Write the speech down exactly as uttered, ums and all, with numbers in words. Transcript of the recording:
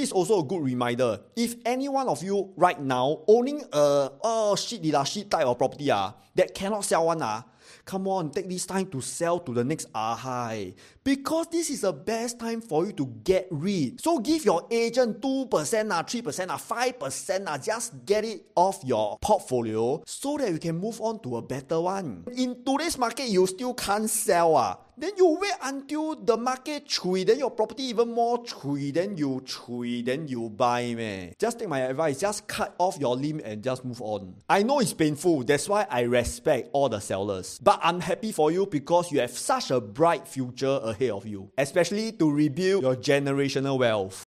is also a good reminder. If any one of you right now owning a oh shit la shit type of property ah, that cannot sell one ah, come on, take this time to sell to the next ah high. Because this is the best time for you to get rid. So give your agent two percent, ah, three percent, ah, five percent, ah, just get it off your portfolio so that you can move on to a better one. In today's market, you still can't sell. Ah. Then you wait until the market chui, then your property even more chui, then you chui, then you buy, man. Just take my advice, just cut off your limb and just move on. I know it's painful, that's why I respect all the sellers. But I'm happy for you because you have such a bright future ahead of you, especially to rebuild your generational wealth.